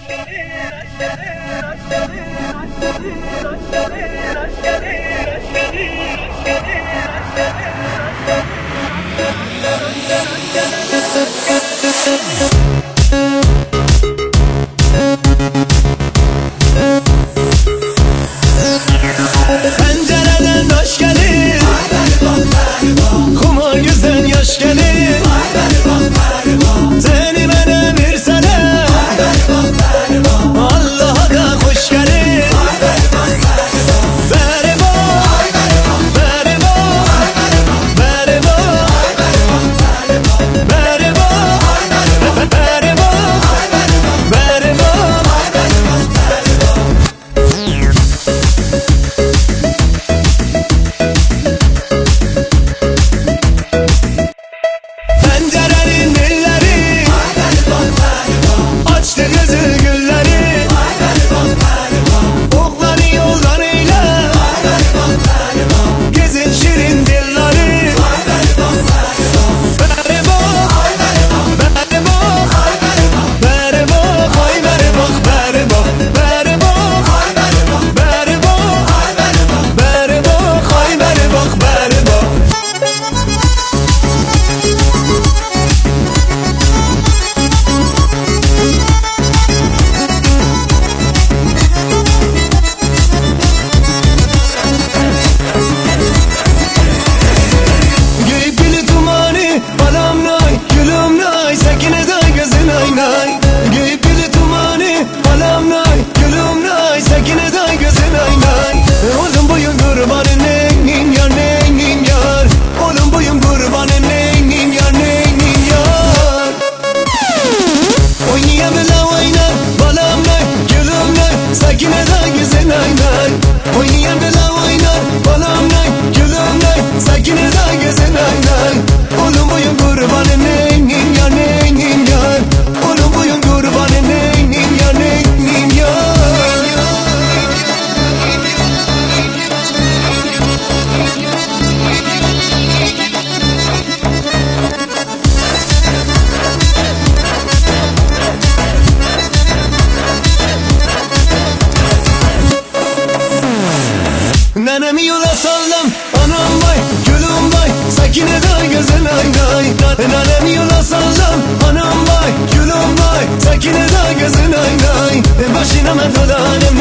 Pencereden taş gelir, kuma yüzden yaş gelir. Seni bana versene, Allah'a da hoş gelir. Beri bak, beri bak, beri bak, beri bak, beri bak, beri bak. Pencerenin milleri açtı kızıl gülleri. Okları yollarıyla gezin şirin dilleri. Beri bak, beri bak, beri bak, ay beri bak, beri bak, beri bak, beri bak, beri bak, ay beri bak, beri bak. Geyipli tumani, balam nay, gülüm nay, sakine day gözün ay nay. Geyipli tumani, balam nay, gülüm nay, sakine day gözün ay nay. Oğlum boyun kurbanın neynin yar, neynin yar. Oğlum boyun kurbanın neynin yar, neynin yar. Oynayamela oyna, balam nay, gülüm nay, sakine day gözün ay nay. Oynayamela oyna, balam nay, gülüm nay, sakine day gözün ay nay. Oğlum boyun kurbanın neynin yar, neynin yar. Oğlum boyun kurbanın neynin yar, neynin yar. Nenemi yola sallam, anam vay, gülüm vay, sakine day gözün ay nay. Nenemi yola sallam, anam vay, gülüm vay, sakine day gözün ay nay. Başına dolanım